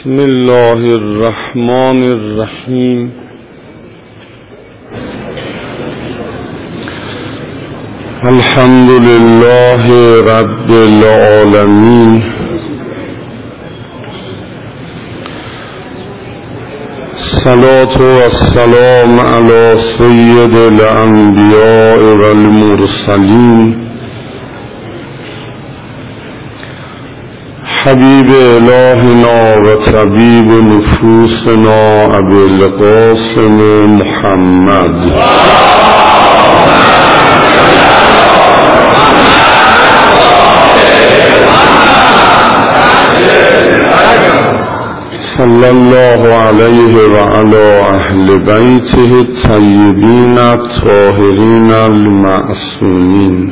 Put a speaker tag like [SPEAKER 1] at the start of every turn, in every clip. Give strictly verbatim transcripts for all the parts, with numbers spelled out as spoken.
[SPEAKER 1] بسم الله الرحمن الرحیم. الحمد لله رب العالمین. الصلاة والسلام علی سید الانبیاء والمرسلین حبیب الهنا و طبیب نفوسنا ابی القاسم محمد صلی الله علیه و علی اهل بیته الطیبین الطاهرین المعصومین.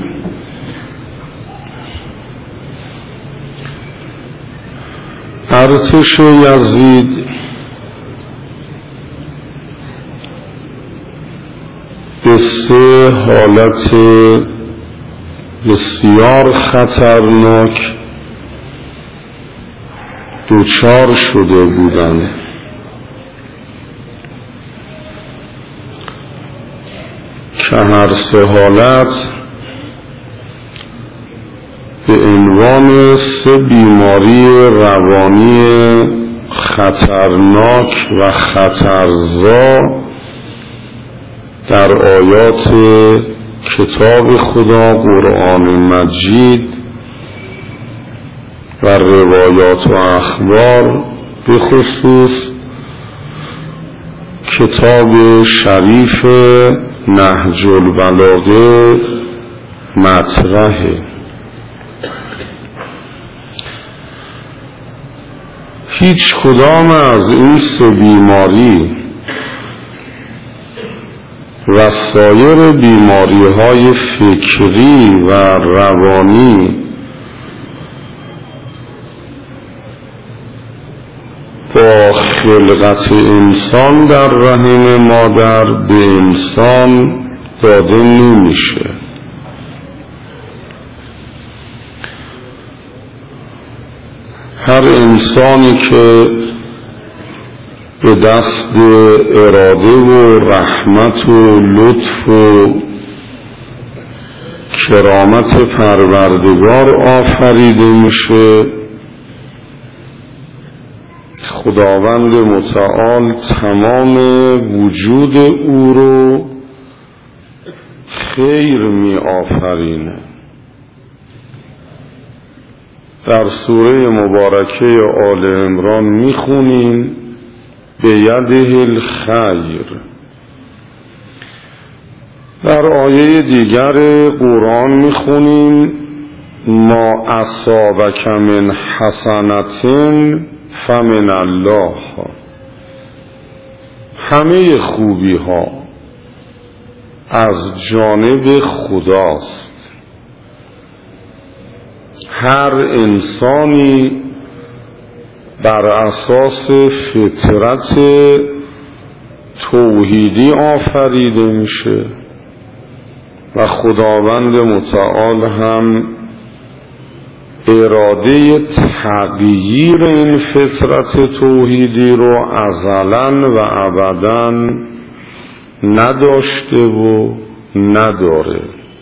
[SPEAKER 1] ارتش یزید به سه حالت بسیار خطرناک دوچار شده بودند که هر سه حالت به عنوان سه بیماری روانی خطرناک و خطرزا در آیات کتاب خدا قرآن مجید و روایات و اخبار به خصوص کتاب شریف نهج البلاغه مطرحه. هیچ کدام از این سه بیماری و سایر بیماری های فکری و روانی با خلقت انسان در رحم مادر به انسان داده نمیشه. هر انسانی که به دست اراده و رحمت و لطف و کرامت پروردگار آفریده میشه، خداوند متعال تمام وجود او رو خیر می آفرینه. در سوره مبارکه آل عمران می خونیم به یده الخیر. در آیه دیگر قرآن می خونیم ما اصابک من حسنتین فمن الله. همه خوبی ها از جانب خداست. هر انسانی بر اساس فطرت توحیدی آفریده میشه و خداوند متعال هم اراده تغییر این فطرت توحیدی رو ازلاً و ابداً نداشته و نداره.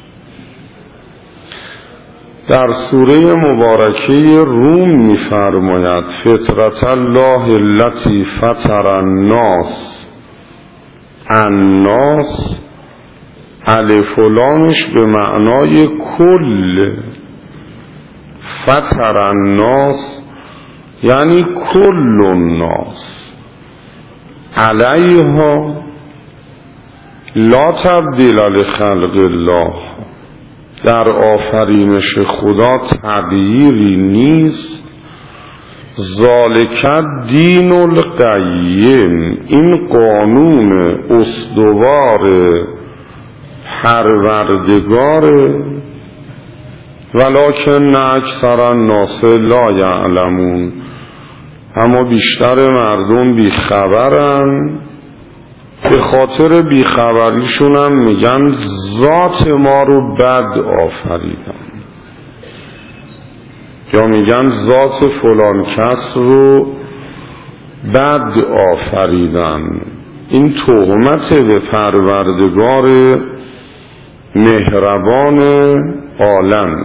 [SPEAKER 1] در سوره مبارکه روم می‌فرماید فطرت الله التي فطر الناس الناس الف و لامش به معنای کل. فطر الناس یعنی کل الناس علیها لا تبدیل لخلق الله. در آفرینش خدا تغییری نیست. ذالک دین القیم، این قانون استوار پروردگاره. ولکن اکثر الناس لا یعلمون، اما بیشتر مردم بیخبرن. به خاطر بیخبریشون هم میگن ذات ما رو بد آفریدن، یا میگن ذات فلان کس رو بد آفریدن. این تهمت به پروردگار مهربان عالم.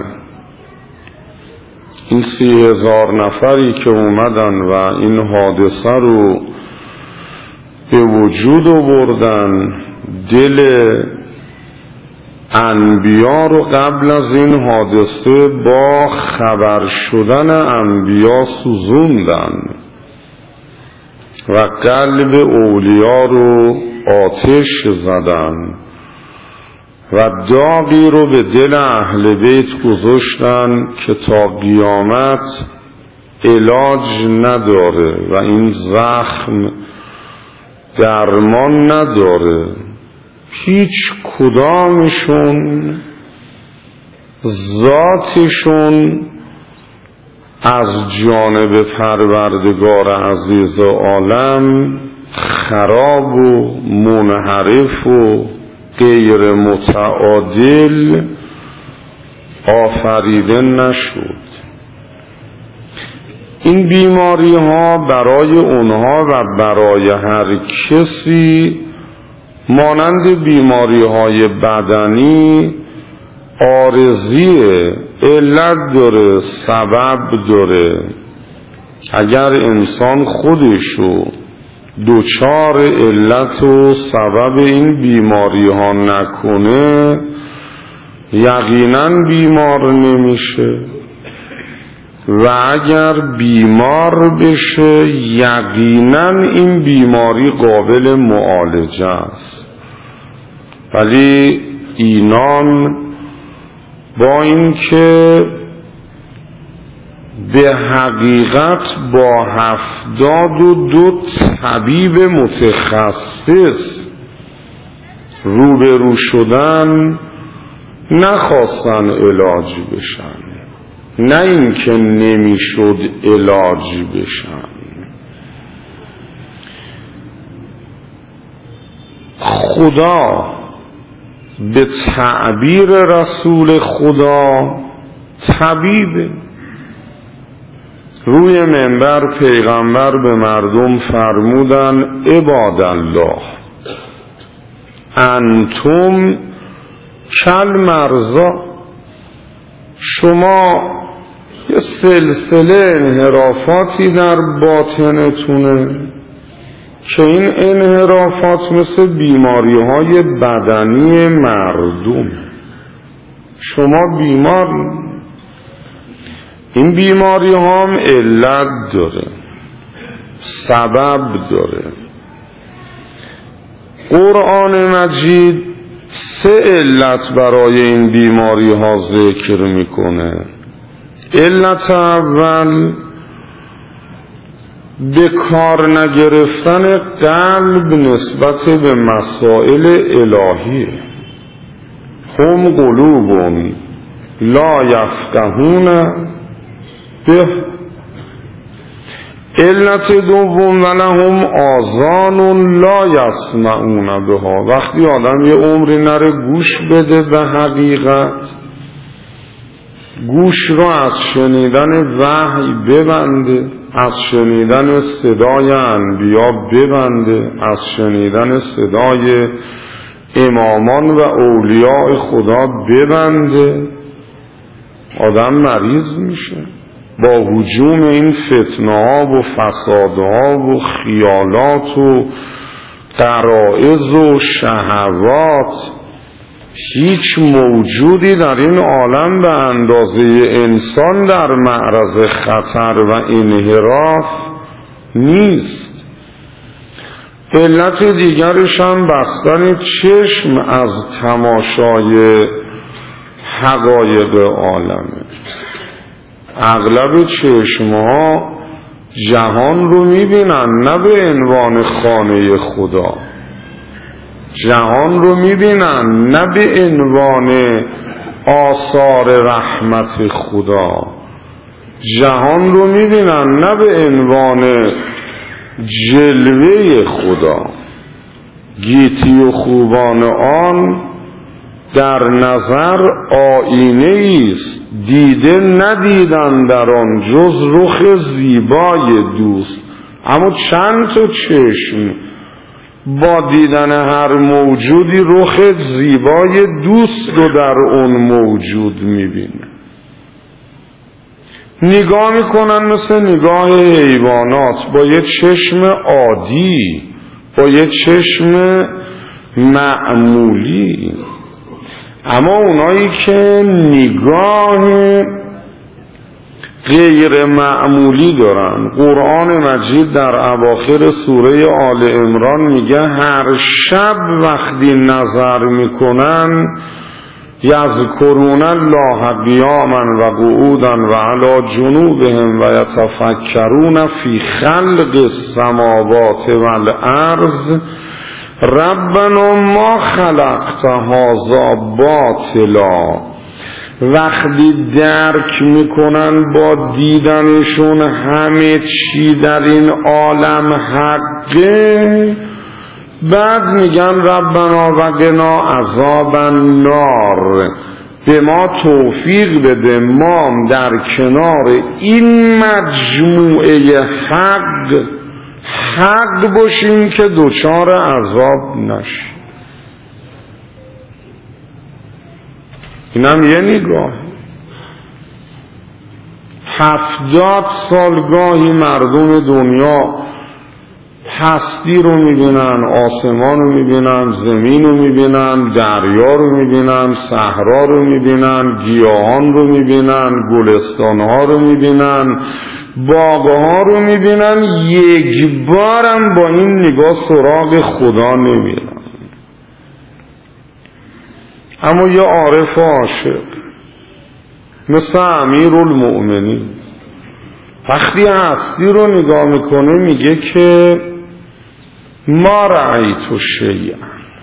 [SPEAKER 1] این سی هزار نفری که اومدن و این حادثه رو به وجود آوردن، دل انبیا رو قبل از این حادثه با خبر شدن انبیا سوزوندن و قلب اولیا رو آتش زدن و داغی رو به دل اهل بیت گذاشتن که تا قیامت علاج نداره و این زخم درمان نداره. هیچ کدامشون ذاتشون از جانب پروردگار عزیز عالم خراب و منحرف و غیر متعادل آفریده نشد. این بیماری ها برای اونها و برای هر کسی مانند بیماری های بدنی عارضیه، علت داره، سبب داره. اگر انسان خودشو دوچار علت و سبب این بیماری ها نکنه یقینا بیمار نمیشه و اگر بیمار بشه یقینا این بیماری قابل معالجه است. ولی اینان با اینکه به حقیقت با هفتاد و دو طبیب متخصص روبرو شدن نخواستن علاج بشن، نه اینکه نمیشد علاج بشن. خدا به تعبیر رسول خدا طبیب. روی منبر پیغمبر به مردم فرمودن عباد الله انتم کل مرضا، شما یه سلسله انحرافاتی در باطنتونه که این انحرافات مثل بیماری های بدنی مردم. شما بیماری، این بیماری هم علت داره، سبب داره. قرآن مجید سه علت برای این بیماری ها ذکر میکنه. علت اول به کار نگرفتن قلب نسبت به مسائل الهی. هم قلوب لا یفقهون به. علت دوم ولهم آذان لا یسمعون بها. وقتی آدم یه عمری نره گوش بده به حقیقت، گوش رو از شنیدن وحی ببنده، از شنیدن صدای انبیا ببنده، از شنیدن صدای امامان و اولیاء خدا ببنده، آدم مریض میشه با هجوم این فتنه‌ها و فسادها و خیالات و غرائز و شهوات. هیچ موجودی در این عالم به اندازه انسان در معرض خطر و انحراف نیست. علت دیگرش هم بستن چشم از تماشای حقایق عالمه. اغلب چشمها جهان رو میبینن نه به عنوان خانه خدا، جهان رو میبینن نه به عنوان آثار رحمت خدا، جهان رو میبینن نه به عنوان جلوه خدا. گیتی و خوبان آن در نظر آینه است، دیده ندیدن در آن جز رخ زیبای دوست. اما چند تا چشم با دیدن هر موجودی رخ زیبای دوست رو در اون موجود میبینه. نگاه میکنن مثل نگاه حیوانات، با یه چشم عادی، با یه چشم معمولی. اما اونایی که نگاه غیر معمولی دارن، قرآن مجید در اواخر سوره آل عمران میگه هر شب وقتی نظر میکنن یذکرون الله قیاما و قعودا و علی جنوبهم و یتفکرون فی خلق السماوات والارض ربنا ما خلقت هذا باطلا. وقتی درک میکنن با دیدنشون همه چی در این عالم حقه، بعد میگن ربنا وقنا عذاب النار، به ما توفیق بده ما در کنار این مجموعه حق حق باشیم که دچار عذاب نشیم. اینم یه نگاه. هفتاد سالگاهی مردم دنیا هستی رو میبینن، آسمان رو میبینن، زمین رو میبینن، دریا رو میبینن، صحرا رو میبینن، گیاهان رو میبینن، گلستانها رو میبینن، باغها رو میبینن، یک بارم با این نگاه سراغ خدا نمیرن. اما یه عارف عاشق مثل امیرالمؤمنین وقتی هستی رو نگاه میکنه میگه که ما رأیت شیئا،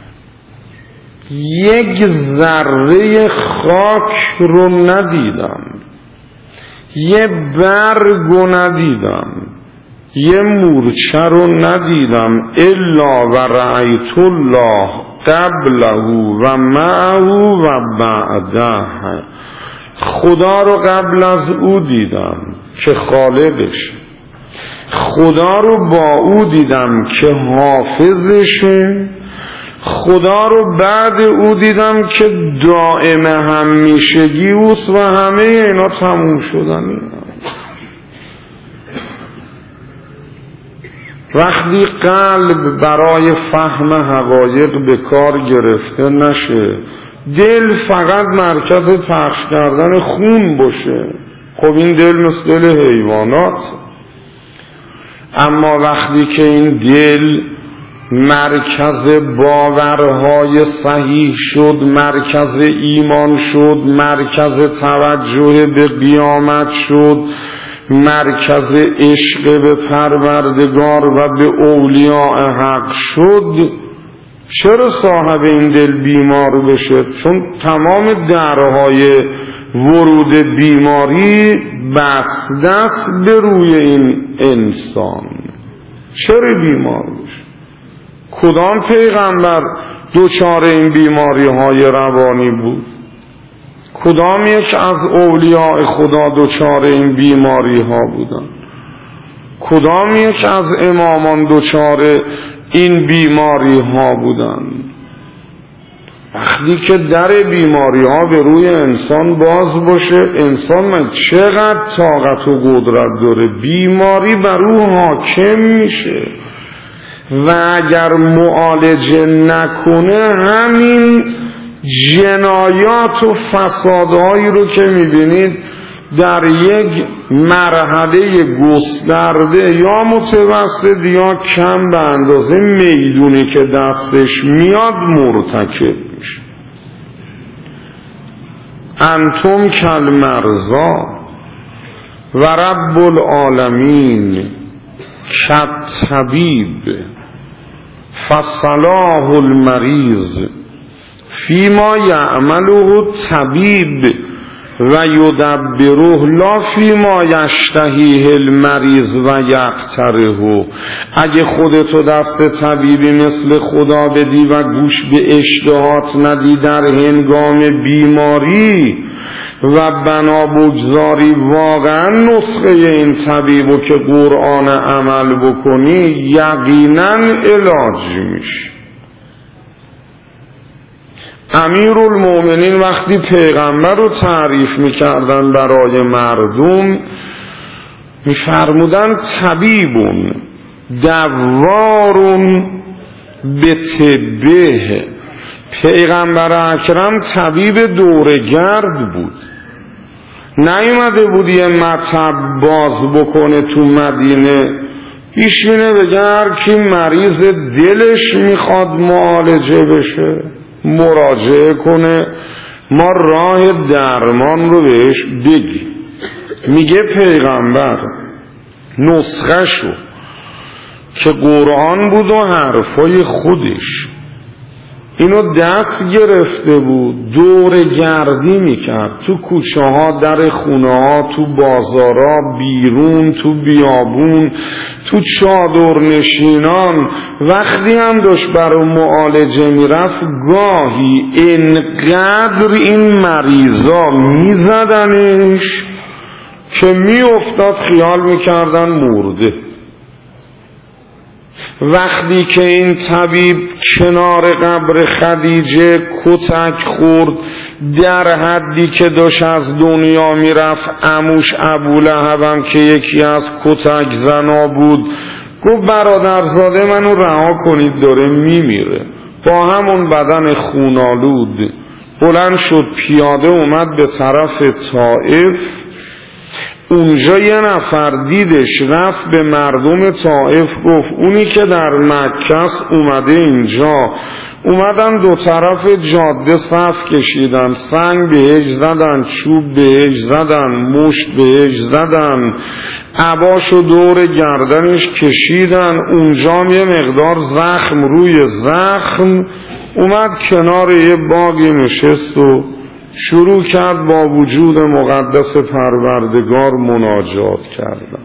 [SPEAKER 1] یک ذره خاک رو ندیدم، یه برگو ندیدم، یه مورچه رو ندیدم، الا و رأیت الله قبله و معه و بعده، خدا رو قبل از او دیدم که خالقشه، خدا رو با او دیدم که حافظشه، خدا رو بعد او دیدم که دائم همیشگی اوست و همه اینا تموم شدن. وقتی قلب برای فهم حقایق به کار گرفته نشه، دل فقط مرکز پخش کردن خون باشه، خب این دل مثل دل حیوانات. اما وقتی که این دل مرکز باورهای صحیح شد، مرکز ایمان شد، مرکز توجه به قیامت شد، مرکز عشق به پروردگار و به اولیاء حق شد، چرا صاحب این دل بیمار بشه؟ چون تمام درهای ورود بیماری بسته است به روی این انسان. چرا بیمار بشه؟ کدام پیغمبر دچار این بیماری های روانی بود؟ کدام یک از اولیاء خدا دچار این بیماری ها بودن؟ کدام یک از امامان دچار این بیماری ها بودن؟ وقتی که در بیماری ها به روی انسان باز باشه، انسان من چقدر طاقت و قدرت داره، بیماری بر او حاکم میشه و اگر معالجه نکنه همین جنایات و فسادهایی رو که میبینید در یک مرحله گسترده یا متوسط یا کم به اندازه میدونی که دستش میاد مرتکب میشه. انتم کالمرضی و رب العالمین کالطبیب فصلاح المریض فیما یعمله طبیب و یدبره لا فی ما یشتهیه المریض و یقتره. اگه خودتو دست طبیبی مثل خدا بدی و گوش به اشتهات ندی در هنگام بیماری و بنا بگذاری واقعا نسخه این طبیبو که قرآن عمل بکنی، یقینا علاج میشه. امیرالمومنین وقتی پیغمبر رو تعریف میکردن برای مردم میفرمودن طبیبون دوارون به طبه. پیغمبر اکرم طبیب دورگرد بود، نیومده بود یه مطب باز بکنه تو مدینه بیشینه بگه هر کی مریض دلش میخواد معالجه بشه مراجعه کنه، ما راه درمان رو بهش بگیم. میگه پیغمبر نسخه شو که قرآن بود و حرفای خودش اینو دست گرفته بود، دور گردی میکرد تو کوچه ها، در خونه ها، تو بازارا، بیرون، تو بیابون، تو چادر نشینان. وقتی هم داشت برای معالجه میرفت گاهی انقدر این مریضا میزدنش که میافتاد خیال میکردن مرده. وقتی که این طبیب کنار قبر خدیجه کتک خورد، در حدی که داشت از دنیا میرفت، عموش ابولهبم که یکی از کتک زنا بود گفت برادرزاده منو رها کنید داره میمیره. با همون بدن خونالود بلند شد پیاده اومد به طرف طائف. اونجا یه نفر دیدش رفت به مردم طائف گفت اونی که در مکه اومده اینجا. اومدن دو طرف جاده صف کشیدن، سنگ بهش زدن، چوب بهش زدن، مشت بهش زدن، عباشو دور گردنش کشیدن. اونجا یه مقدار زخم روی زخم. اومد کنار یه باغی نشست و شروع کرد با وجود مقدس پروردگار مناجات کردن.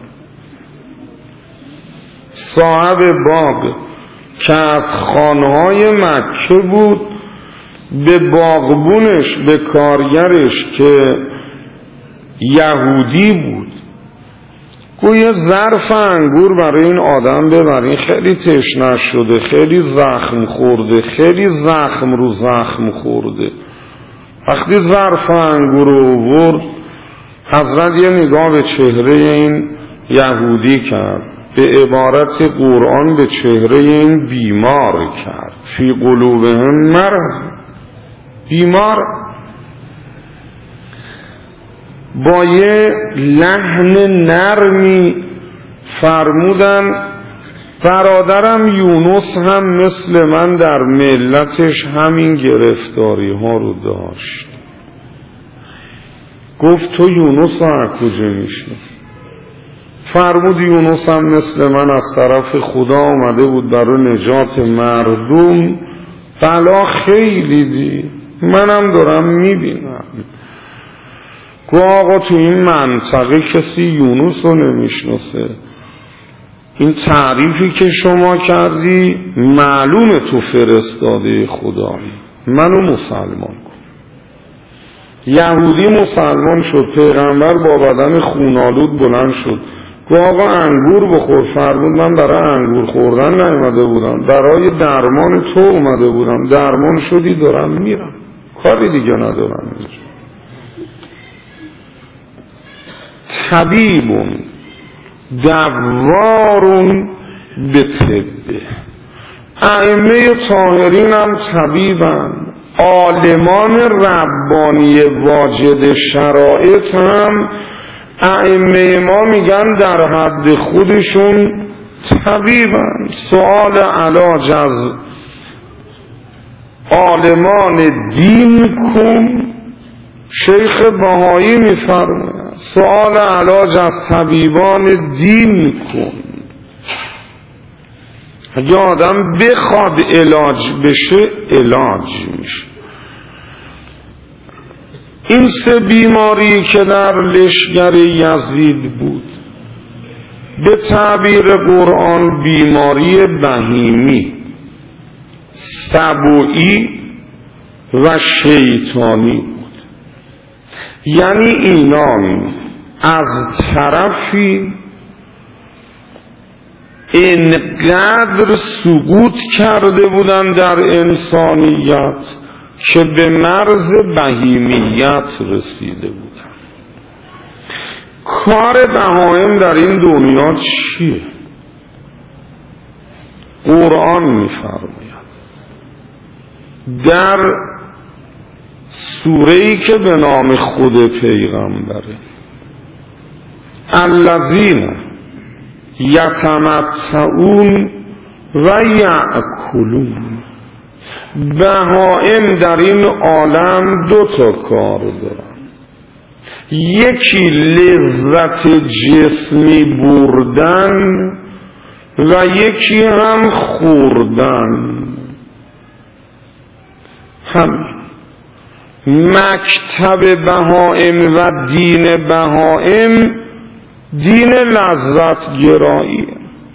[SPEAKER 1] صاحب باغ که از خانهای مکه بود به باغبونش، به کارگرش که یهودی بود گویا ظرف انگور برای این آدم ببرین، خیلی تشنه شده، خیلی زخم خورده، خیلی زخم رو زخم خورده. وقتی ظرف انگور رو آورد حضرت یه نگاه به چهره این یهودی کرد، به عبارت قرآن به چهره این بیمار کرد. فی قلوبهم مرض، بیمار. با یه لحن نرمی فرمودن برادرم یونس هم مثل من در ملتش همین گرفتاری ها رو داشت. گفت تو یونس ها کجا میشناسی؟ فرمود یونس هم مثل من از طرف خدا آمده بود برای نجات مردم، بلا خیلی دید، منم دارم میبینم. گفت آقا تو این منطقه کسی یونس رو نمیشناسه. این تعریفی که شما کردی معلومه تو فرستاده خدایی، منو مسلمان کن. یهودی مسلمان شد. پیغمبر با بدن خونالود بلند شد گفت آقا انگور بخور. فرمود من برای انگور خوردن نیومده بودم، برای درمان تو اومده بودم. درمان شدی دارم میرم، کاری دیگه ندارم. طبیبون دوارون به طبه. ائمه طاهرین هم طبیبن، عالمان ربانی واجد شرایط هم ائمه ما میگن در حد خودشون طبیبن. سؤال علاج از عالمان دین کن، شیخ بهایی میفرماید سؤال علاج از طبیبان دین کن. اگه آدم بخواد علاج بشه علاج میشه. این سه بیماری که در لشکر یزید بود به تعبیر قرآن بیماری بهیمی، سبوئی و شیطانی بود. یعنی اینان از طرفی اینقدر سقوط کرده بودند در انسانیت که به مرز بهیمیت رسیده بودند. کار بهائم در این دنیا چیه؟ قرآن می‌فرماید در سوره‌ای که به نام خود پیغمبره، الذین یتمتعون و یأکلون. بهائم در این عالم دو تا کار دارن، یکی لذت جسمی بردن و یکی هم خوردن. همین مکتب بهائم و دین بهائم دین لذت گراییه.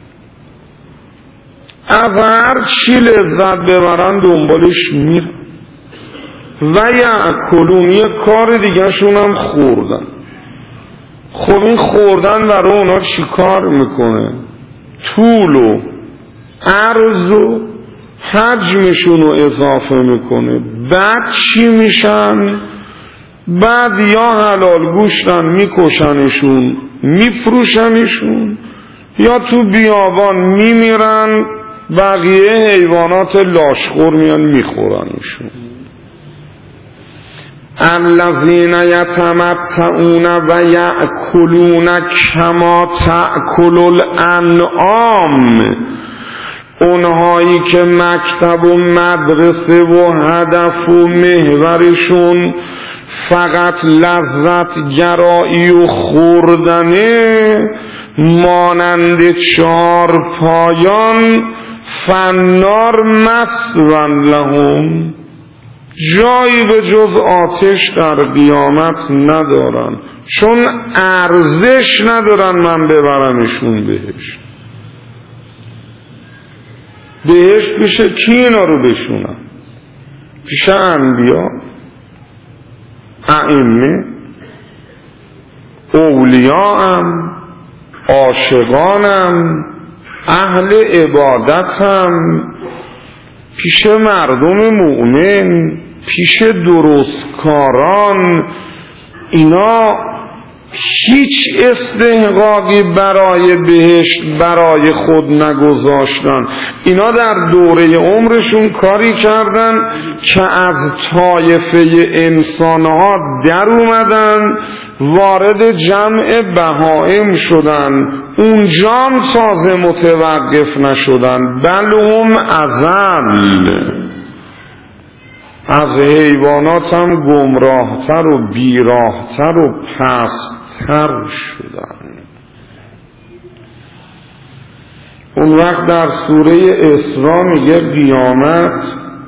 [SPEAKER 1] از هر چی لذت ببرن دنبالش میرن. و یأکلون، یک کار دیگه شون هم خوردن. خب این خوردن برای اونا چی کار میکنه؟ طول و عرض و حجمشون رو اضافه میکنه. بعد چی میشن؟ بعد یا حلال گوشتن میکشنشون میفروشنشون، یا تو بیابان میمیرن، بقیه حیوانات لاشخور میان میخورنشون. الذین یتمتعون و یأکلون کما تأکل الانعام. اونهایی که مکتب و مدرسه و هدف و محورشون فقط لذت گرایی و خوردنه، مانند چهار پایان فنار مسون لهم، جایی به جز آتش در قیامت ندارن، چون ارزش ندارن من ببرمشون بهشت. بهشت پیش کی اینا رو بشونن؟ پیش انبیا، ائمه، اولیاءم، عاشقانم، اهل عبادتم، پیش مردم مؤمن، پیش درستکاران. اینا هیچ استحقاقی برای بهشت برای خود نگذاشتن. اینا در دوره عمرشون کاری کردن که از طایفه انسانها در اومدن، وارد جمع بهائم شدن، اونجام تازه متوقف نشدن، بل هم اذل، از حیوانات هم گمراهتر و بیراهتر و پستتر شدن. اون وقت در سوره اسراء میگه قیامت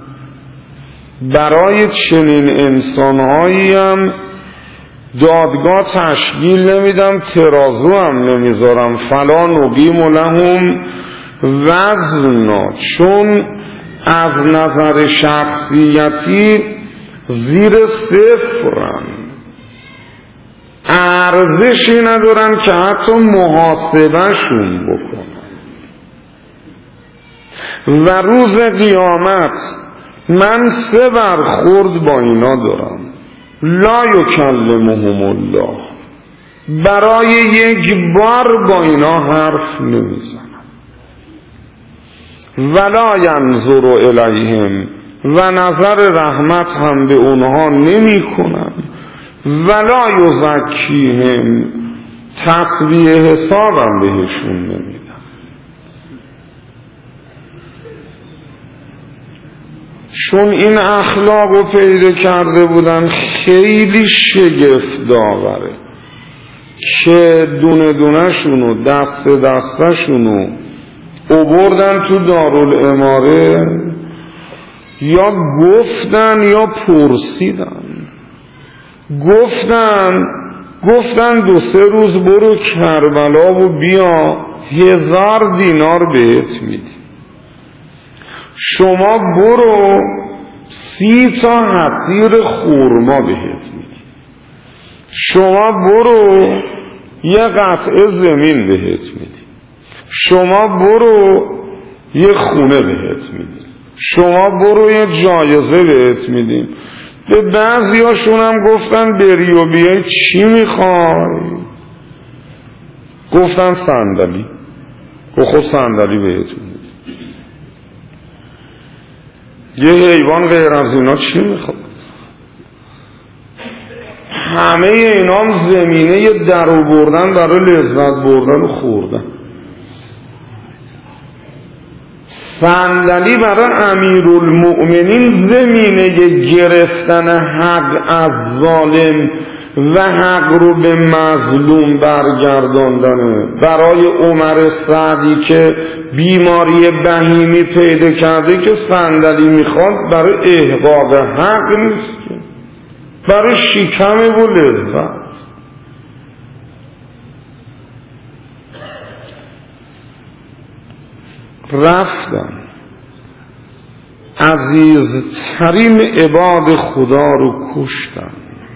[SPEAKER 1] برای چنین انسانهایی هم دادگاه تشکیل نمیدم، ترازو هم نمیذارم، فلا نقیم لهم وزنا، چون از نظر شخصیتی زیر صفرن، ارزشی ندارن که حتی محاسبه شون بکنن. و روز قیامت من سه برخورد با اینا دارم. لا یکلمهم الله، برای یک بار با اینا حرف نمیزنم. ولا ینظر الیهم، و نظر رحمت هم به اونها نمی کنم. ولا یزکیهم، تسبیح حسابم بهشون نمیدم. چون این اخلاق رو پیدا کرده بودن خیلی شگفت داوره که دونه دونه شونو دست دسته شونو اوبردن تو دارالاماره، یا گفتن یا پرسیدن. گفتن گفتن دو سه روز برو کربلا و بیا، هزار دینار بهت میدی. شما برو سی تا حصیر خورما بهت میدی. شما برو یه قطعه زمین بهت میدی. شما برو یه خونه بهت میدی. شما برو یه جایزه بهت میدیم. به بعضی هاشون هم گفتن بری و بیای چی میخوای؟ گفتن صندلی. گفت خب صندلی بهتون میدیم. یه حیوان غیر از اینا چی میخواد؟ همه اینام زمینه در آوردن برای لذت بردن و خوردن. صندلی برای امیرالمؤمنین زمینه گرفتن حق از ظالم و حق رو به مظلوم برگرداندنه. برای عمر سعدی که بیماری بهیمی پیدا کرده که صندلی میخواد برای احقاق حق نیست، که برای شکم و لذت. رفتن عزیزترین عباد خدا رو کشتن.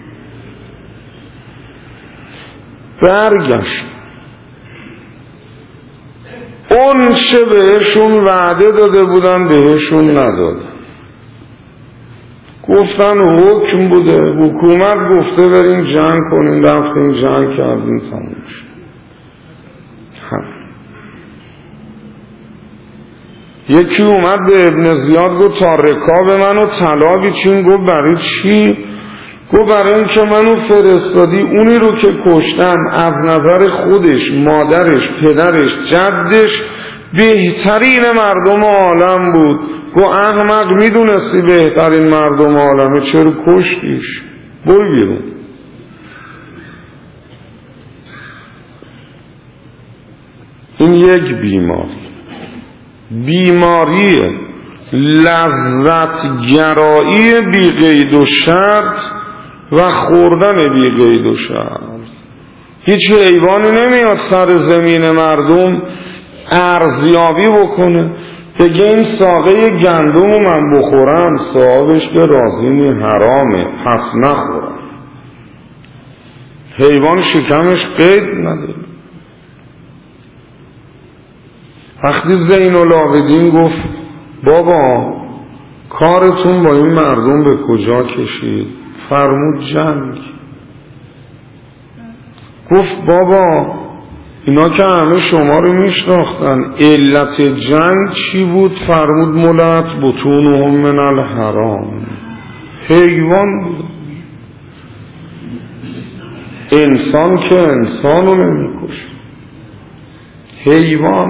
[SPEAKER 1] برگشت اون چه بهشون وعده داده بودن بهشون ندادن. گفتن حکم بوده، حکومت گفته برین جنگ کنین، رفتین جنگ کردین، تموم شد. یکی اومد به ابن زیاد گفت تا رکاب منو طلا بیچین. گفت برای چی؟ گفت برای این که منو فرستادی اونی رو که کشتم از نظر خودش، مادرش، پدرش، جدش بهترین مردم عالم بود. گفت احمق میدونستی بهترین مردم عالمه چرا کشتیش؟ برو بیرون. این یک بیماری، بیماری لذتگرایی بی قید و شرط و خوردن بی قید و شرط. هیچ حیوانی نمیاد سر زمین مردم ارزیابی بکنه بگه این ساقه گندم رو من بخورم صاحبش که راضی نی، حرامه پس نخورم. حیوان شکمش قید نداره. وقتی زین العابدین گفت بابا کارتون با این مردم به کجا کشید؟ فرمود جنگ. گفت بابا اینا که همه شما رو میشناختن، علت جنگ چی بود؟ فرمود ملت بطونهم من الحرام. حیوان بود. انسان که انسان رو نمیکشه، حیوان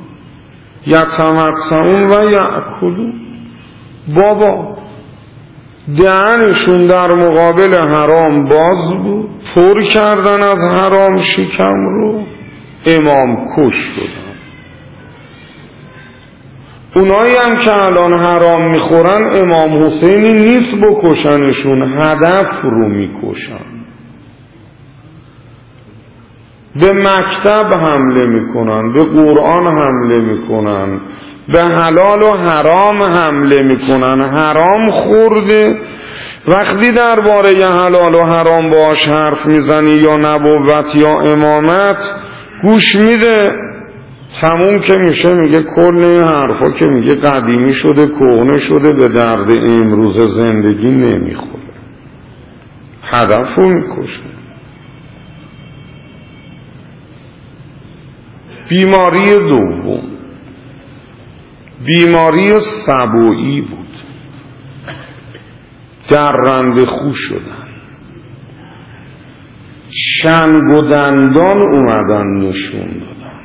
[SPEAKER 1] یتمتعون و یأکلون. بابا دهنشون در مقابل حرام باز بود، پر کردن از حرام شکم رو، امام کش شدن. اونایی هم که الان حرام میخورن امام حسینی نیست بکشنشون، هدف رو میکشن. به مکتب حمله میکنن، به قرآن حمله میکنن، به حلال و حرام حمله میکنن. حرام خورده، وقتی درباره حلال و حرام باش حرف میزنی یا نبوت یا امامت گوش میده، تموم که میشه میگه کل این حرفا که میگه قدیمی شده، کهنه شده، به درد امروز زندگی نمیخوره. هدف رو میکشه. بیماری دوم بیماری سبویی بود. درنده خو شدن، چنگ و دندان اومدن نشون دادن.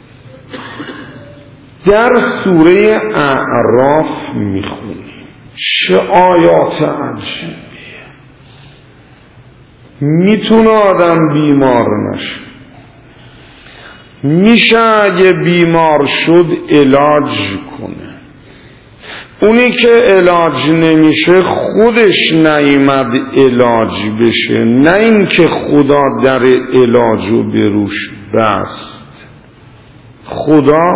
[SPEAKER 1] در سوره اعراف میخونی چه آیات عجیبیه. میتونه آدم بیمار نشه، میشه اگه بیمار شد علاج کنه، اونی که علاج نمیشه خودش نیامد علاج بشه، نه این که خدا در علاج رو بروش بست. خدا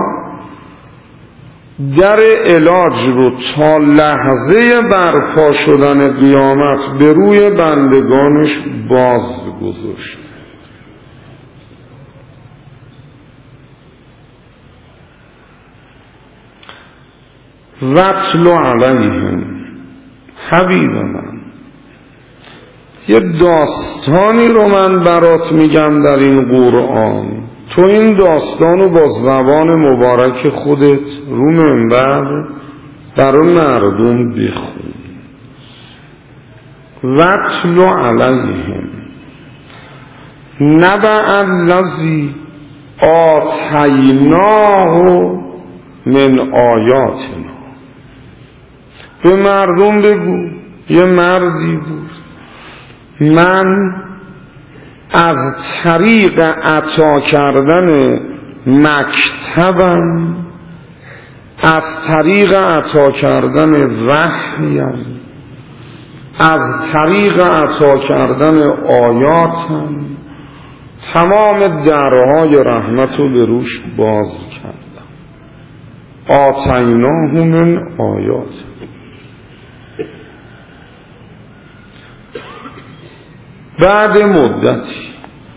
[SPEAKER 1] در علاج رو تا لحظه برپا شدن قیامت به روی بندگانش باز گذاشت. وَاتْلُ عَلَیْهِمْ حبیب من، یه داستانی رو من برات میگم در این قرآن، تو این داستان رو با زبان مبارک خودت رو منبر برای مردم بخون. وَاتْلُ عَلَیْهِمْ نَبَأَ الَّذِی آتَیْنَاهُ من آیاتنا. به مردم بگو یه مردی بود من از طریق عطا کردن مکتبم، از طریق عطا کردن وحیم، از طریق عطا کردن آیاتم تمام درهای رحمت رو به روش باز کردم. آتیناه من آیات. بعد مدتی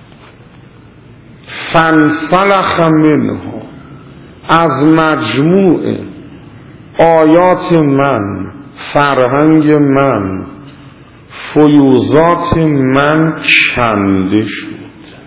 [SPEAKER 1] فانسلخ منها، از مجموع آیات من، فرهنگ من، فیوزات من کنده شد.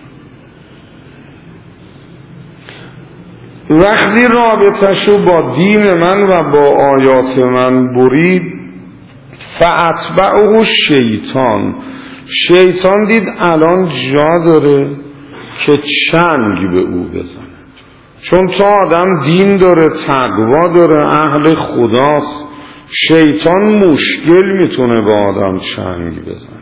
[SPEAKER 1] وقتی رابطشو با دین من و با آیات من برید، فاتبعه شیطان، شیطان دید الان جا داره که چنگ به او بزنه، چون تا آدم دین داره، تقوا داره، اهل خداست، شیطان مشکل میتونه به آدم چنگ بزنه.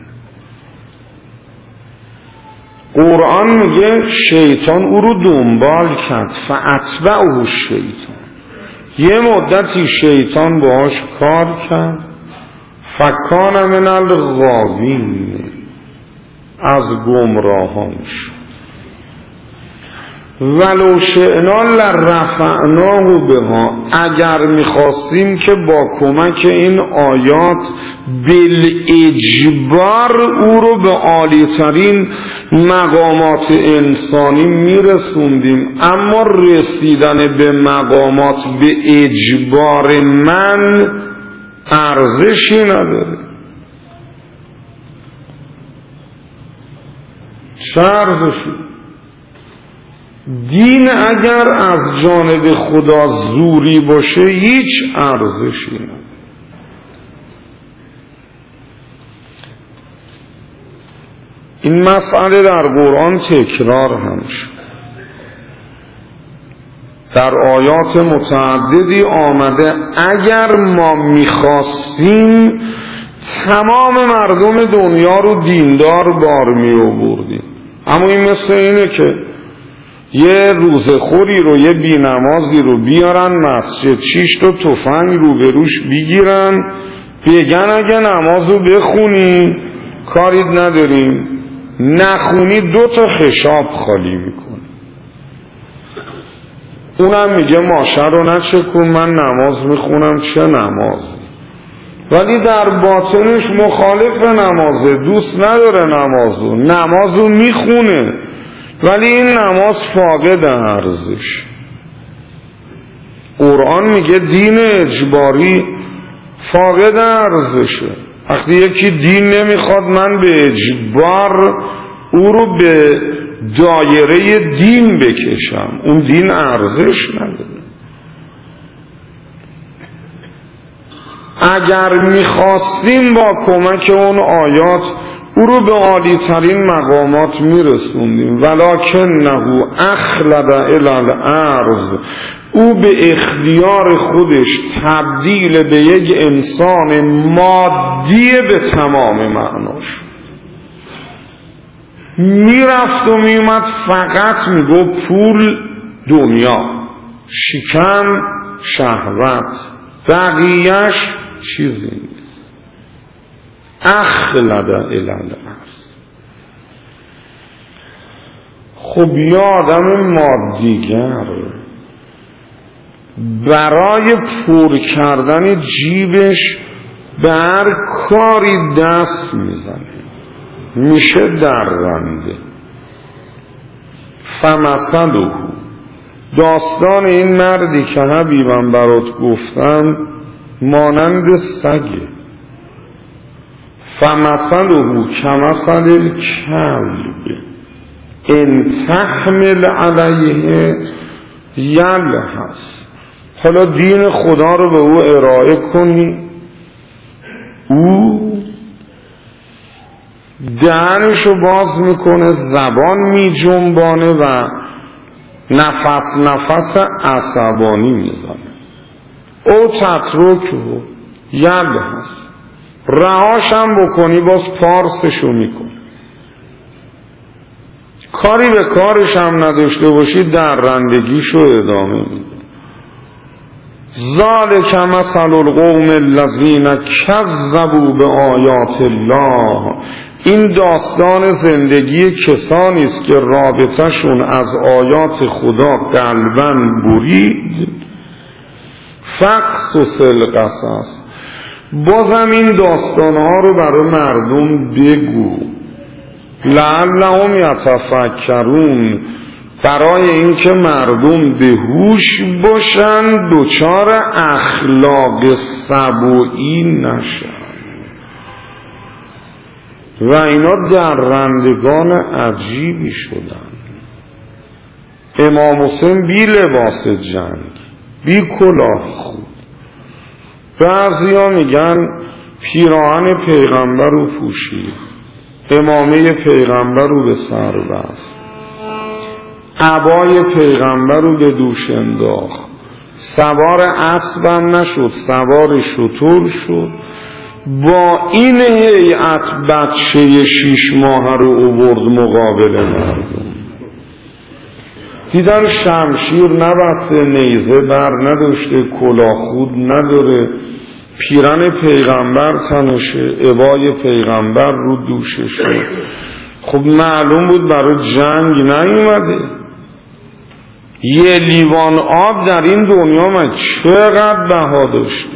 [SPEAKER 1] قرآن میگه شیطان او رو دنبال کرد، فاتبعه شیطان، یه مدتی شیطان باهاش کار کرد، فکان من الغاوین، از گمراهان شد. ولو شئنا لرفعناه بها، اگر میخواستیم که با کمک این آیات بالاجبار او رو به عالی ترین مقامات انسانی میرسوندیم، اما رسیدن به مقامات به اجبار من ارزشی نداره. چه ارزشی؟ دین اگر از جانب خدا زوری باشه هیچ ارزشی نداره. این مسئله در قرآن تکرار هم شد، در آیات متعددی آمده اگر ما میخواستیم تمام مردم دنیا رو دیندار بار می آوردیم. اما این مثل اینه که یه روزخوری رو، یه بینمازی رو بیارن مسجد، شش تا تفنگ رو به روش بگیرن، بگن اگه نماز رو بخونی کاریت نداریم، نخونی دو تا خشاب خالی میکن. اونم میگه ماشه رو نچکون، من نماز میخونم. چه نمازی؟ ولی در باطنش مخالف نمازه، دوست نداره نمازو، نمازو میخونه ولی این نماز فاقد ارزش. قرآن میگه دین اجباری فاقد ارزشه. وقتی یکی دین نمیخواد من به اجبار او رو به دایره دین بکشم، اون دین ارزش نداره. اگر میخواستیم با کمک اون آیات او رو به عالی ترین مقامات میرسوندیم، ولکنه اخلد الی الارض، او به اختیار خودش تبدیل به یک انسان مادی به تمام معناش میرفت و میومد، فقط میگو پول، دنیا، شکم، شهوت، بقیهش چیزی نیست. اخلد الی الارض. خب یه آدم مادیگر برای پر کردن جیبش به هر کاری دست میزنه، میشه درنده. فمثله، داستان این مردی که حبیبم برات گفتم مانند سگه. فمثله کمثل الکلب ان تحمل علیه یلهث. حالا دین خدا رو به او ارائه کنی، او دهنشو باز میکنه، زبان میجنبانه و نفس نفس عصبانی میزنه. او تترکه یلهث، رهاشم بکنی باز پارسشو میکنه. کاری به کارش هم نداشته باشی درندگیشو ادامه میده. ذالک مثل القوم الذین کذبوا بآیات الله. این داستان زندگی کسانی است که رابطهشون از آیات خدا قلباً برید. فقصص القصص، بازم این داستانها رو برای مردم بگو. لعلهم یتفکرون، برای اینکه مردم به هوش باشن، دچار اخلاق سبویی نشن. و اینا درندگان عجیبی شدن. امام حسین بی لباس جنگ، بی کلاه خود. بعضی ها میگن پیراهن پیغمبر رو پوشید، امامه پیغمبر رو به سر بست، عبای پیغمبر رو به دوش انداخت، سوار اسبم نشد، سوار شتر شد. با این هیئت بچه شیش ماه رو آورد مقابل مردم. دیدن شمشیر نبسته، نیزه بر نداشته، کلاه خود نداره، پیرن پیغمبر تنشه، عبای پیغمبر رو دوششه. خب معلوم بود برای جنگ نیومده. یه لیوان آب در این دنیا من چقدر بها داشته.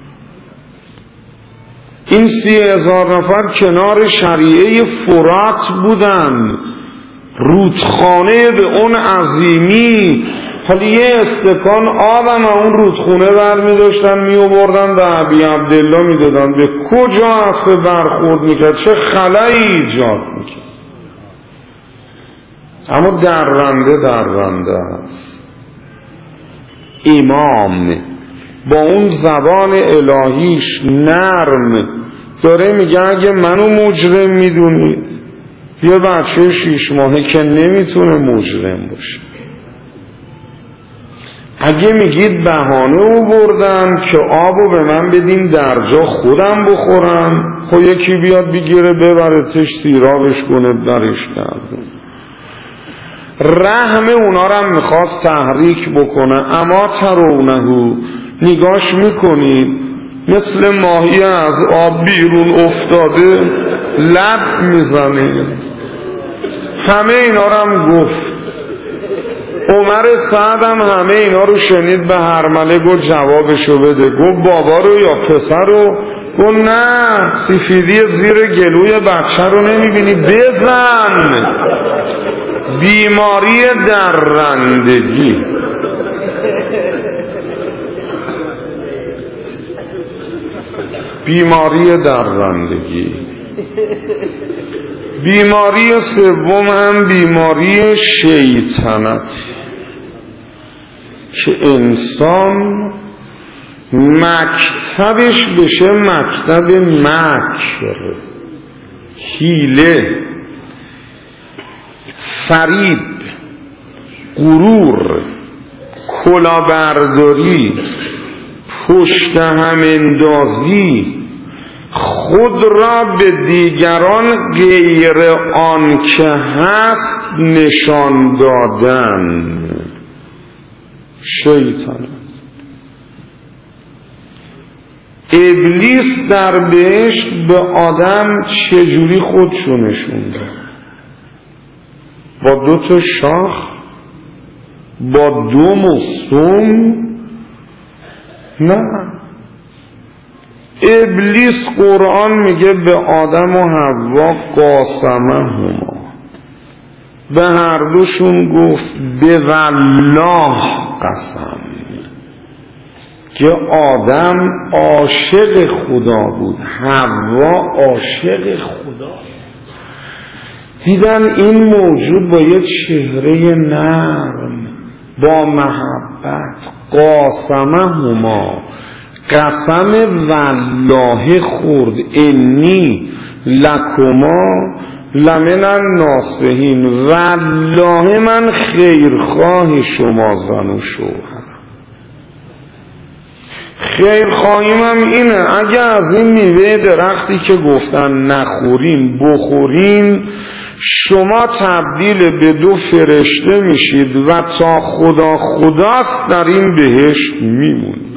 [SPEAKER 1] این سی هزار نفر کنار شریعه فرات بودن، رودخانه به اون عظیمی. حالا یه استکان آبم اون رودخونه برمی داشتن می آوردن به ابی عبدالله می دادن. به کجا اصل برخورد میکرد، چه خلایی ایجاد میکرد. اما درنده درنده است. امام با اون زبان الهیش نرم داره میگه اگه منو مجرم میدونید، یه بچه شیش ماهه که نمیتونه مجرم باشه. اگه میگید بهانه او بردم که آبو به من بدین در جا خودم بخورم، خب یکی بیاد بگیره ببره تش سیرابش کنه درش کردن. رحم اونا رو میخواست تحریک بکنه. اما ترونهو، نگاش میکنید مثل ماهی از آب بیرون افتاده لب میزنه. همه اینا رو هم گفت. عمر سعد هم همه اینا رو شنید، به هرمله گفت جوابشو بده. گفت بابا رو یا پسر رو؟ گفت نه، سفیدی زیر گلوی بچه رو نمیبینی؟ بزن. بیماری درندگی. بیماری درندگی. بیماری سوم هم بیماری شیطنت، که انسان مکتبش بشه مکتب مکر، حیله، فریب، غرور، کلاهبرداری، پشت هم اندازی، خود را به دیگران غیر آن که هست نشان دادن. شیطان ابلیس در بهشت به آدم چجوری خودشو نشون داد؟ با دو تا شاخ، با دم و سم؟ نه، ابلیس قرآن میگه به آدم و حوا قاسمه هما، به هر دوشون گفت به والله قسم، که آدم عاشق خدا بود، حوا عاشق خدا. دیدن این موجود با یه چهره نرم، با محبت، قاسمه هما، قسم والله خورد، انی لکما لمن الناصحین، والله من خیرخواه شما زن و شوهر. خیرخواهیم هم اینه اگه از این میوه درختی که گفتن نخورین بخورین، شما تبدیل به دو فرشته میشید و تا خدا خداست در این بهشت میمونید.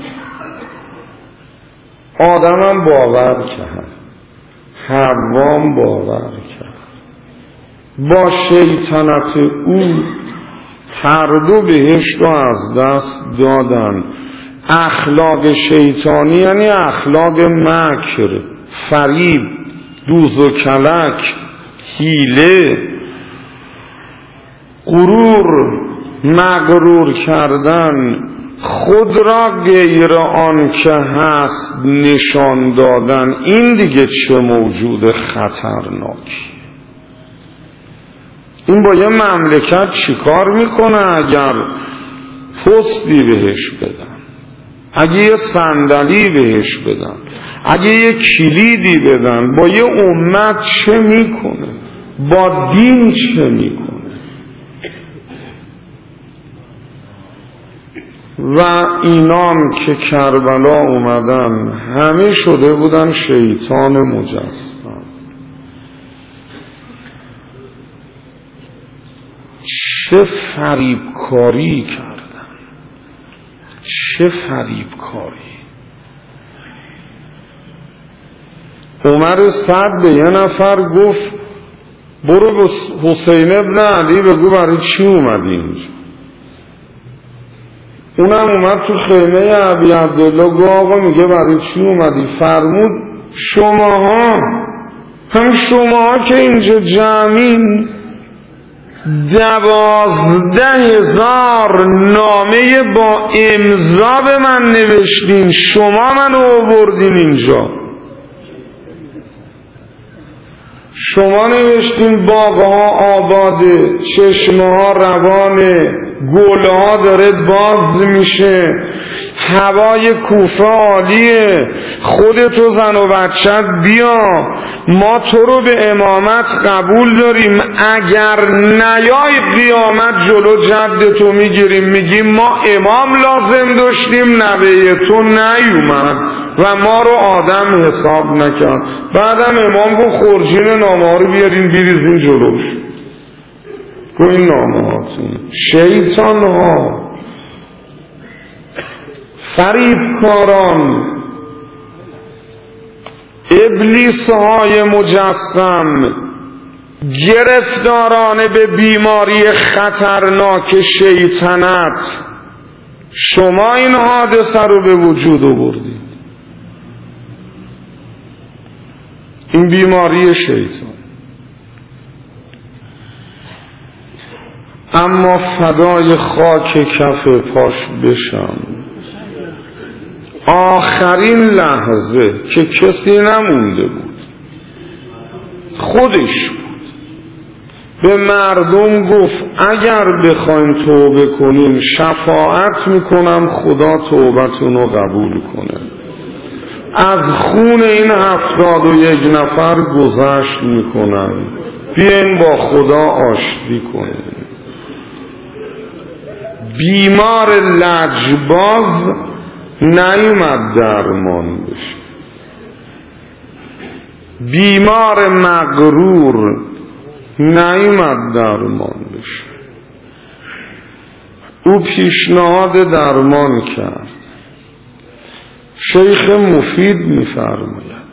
[SPEAKER 1] آدمم باور کرد، حوام باور کرد، با شیطنت او هر دو بهشت رو از دست دادن. اخلاق شیطانی یعنی اخلاق مکر، فریب، دوز و کلک، حیله، غرور، مغرور کردن، خود را غیر آن که هست نشان دادن. این دیگه چه موجود خطرناکی. این با یه مملکت چیکار میکنه اگر پستی بهش بدن، اگه یه صندلی بهش بدن، اگه یه کلیدی بدن؟ با یه امت چه میکنه؟ با دین چه میکنه؟ و اینان که کربلا اومدن همه شده بودن شیطان مجسم. چه فریبکاری کردن، چه فریبکاری. عمر سعد به یه نفر گفت برو به حسین ابن علی بگو برای چی اومدی اینجا. اونم اومد تو خیمه ابی عبدالله گفت آقا میگه برای چی اومدی؟ فرمود شماها، هم شماها که اینجا جمعین دوازده هزار نامه با امضا به من نوشتین، شما منو آوردین اینجا. شما نوشتین باغها آباده، چشمه ها روانه، گله ها داره باز میشه، هوای کوفه عالیه، خودتو زن و بچت بیا، ما تو رو به امامت قبول داریم، اگر نیای قیامت جلو جدتو میگیریم، میگیم ما امام لازم داشتیم نوه تو نیومد و ما رو آدم حساب نکرد. بعدم امام گفت خورجین نامه ها رو بیارین بیریزین جلوش. گو این نامه هاتون شیطان ها، فریبکاران، ابلیس های مجسم، گرفتاران به بیماری خطرناک شیطنت، شما این حادثه رو به وجود آوردید. این بیماری شیطان. اما فدای خاک کف پاش بشم، آخرین لحظه که کسی نمونده بود، خودش بود، به مردم گفت اگر بخواین توبه کنین شفاعت میکنم خدا توبتون رو قبول کنه. از خون این هفتاد و یک نفر گذشت میکنن، بیاین با خدا آشتی کنین. بیمار لجباز نیومد درمان بشه، بیمار مغرور نیومد درمان بشه. او پیشنهاد درمان کرد، شیخ مفید می‌فرماید.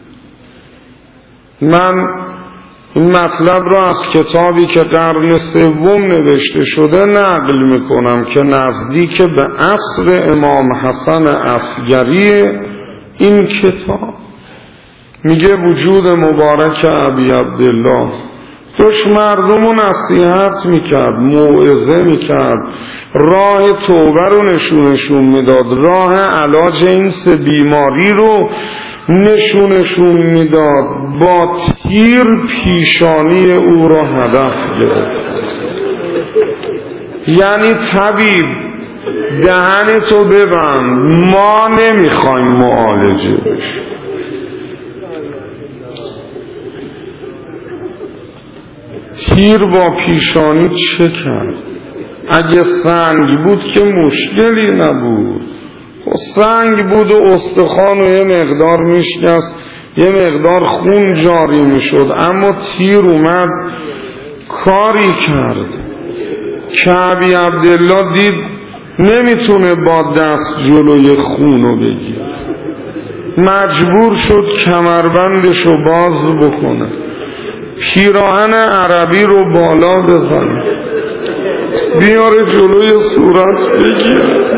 [SPEAKER 1] من این مطلب را از کتابی که قرن سوم نوشته شده نقل میکنم که نزدیک به عصر امام حسن عسگری این کتاب میگه وجود مبارک ابی عبدالله داشت مردم رو نصیحت میکرد، موعظه میکرد، راه توبه رو نشونشون میداد، راه علاج این سه بیماری رو نشونشون میداد. با تیر پیشانی او را هدف گرفت. یعنی طبیب دهن تو ببند، ما نمیخوایم معالجه بشیم. تیر با پیشانی چه کرد؟ اگه سنگ بود که مشکلی نبود. خب سنگ بود و استخوان و یه مقدار میشکست، یه مقدار خون جاری میشد، اما تیر اومد کاری کرد که ابی عبدالله دید نمیتونه با دست جلوی خونو بگیره، مجبور شد کمربندشو باز بکنه، پیراهن عربی رو بالا بزنه، بیاره جلوی صورت بگیره.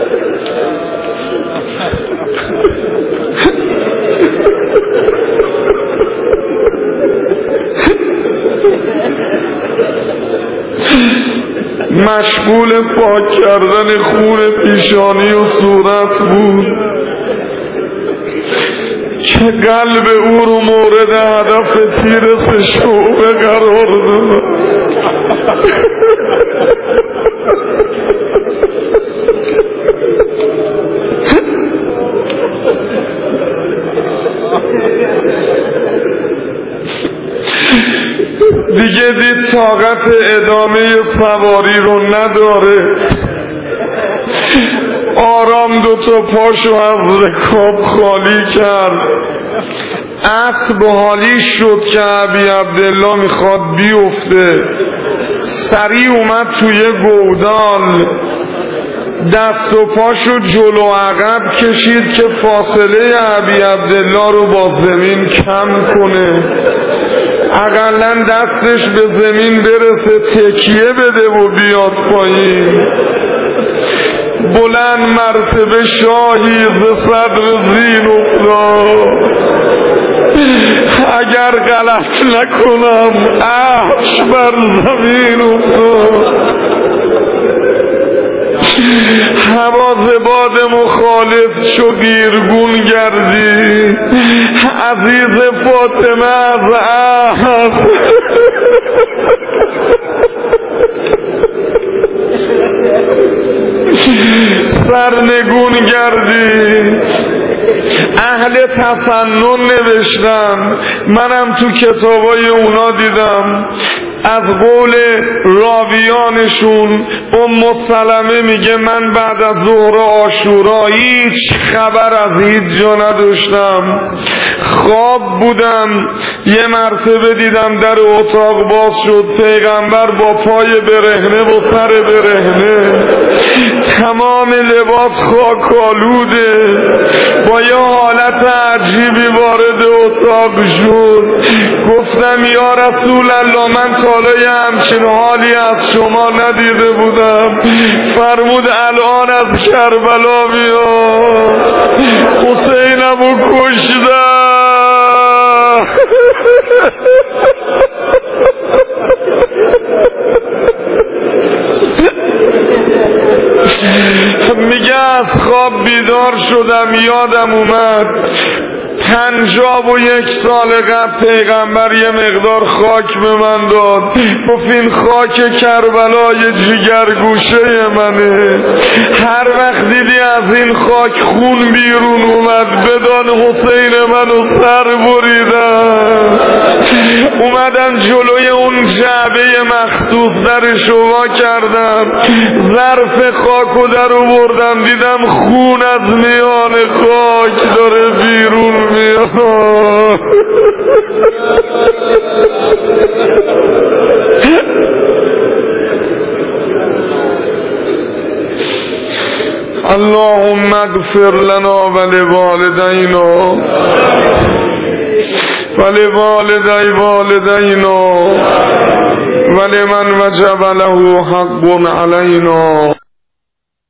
[SPEAKER 1] مشغول پاک کردن خون پیشانی و صورت بود که قلب او رو مورد هدف تیر سه شعبه قرار داد. دیگه دید طاقت ادامه سواری رو نداره، آرام دو تا پاشو از رکاب خالی کرد. اسب حالی شد که ابی عبدالله میخواد بیفته، سریع اومد توی گودال، دست و پاشو جلو عقب کشید که فاصله ابی عبدالله رو با زمین کم کنه، اقلن دستش به زمین برسه، تکیه بده و بیاد پایین. بلند مرتبه شاهی ز صدر زین افتاد، اگر غلط نکنم عرش بر زمین افتاد. حواز باد مخالف چو گیرگون گردی، عزیز فاطمه از عهد سرنگون گردی. اهل تسنن نوشتن، منم تو کتابای اونا دیدم، از قول راویانشون ام سلمه میگه من بعد از ظهر عاشورا هیچ خبر از هیچ جا نداشتم، خواب بودم، یه مرتبه دیدم در اتاق باز شد، پیغمبر با پای برهنه و سر برهنه، تمام لباس خاکالوده، با یه حالت عجیبی وارد اتاق شد. گفتم یا رسول الله من تالای همچین حالی از شما ندیده بودم. فرمود الان از کربلا بیاد، حسینمو کشتن. میگه از خواب بیدار شدم، یادم اومد پنجاب و یک سال قبل پیغمبر یه مقدار خاک به من داد، گفت این خاک کربلای جگرگوشه منه، هر وقت دیدی از این خاک خون بیرون اومد بدان حسین منو سر بریدن. اومدم جلوی اون جعبه مخصوص در شوا کردم، ظرف خاکو در آوردم، دیدم خون از میان خاک داره بیرون میاد. اللهم اغفر لنا ولوالدينا ولوالدي والدينا ولمن وجب له حق علينا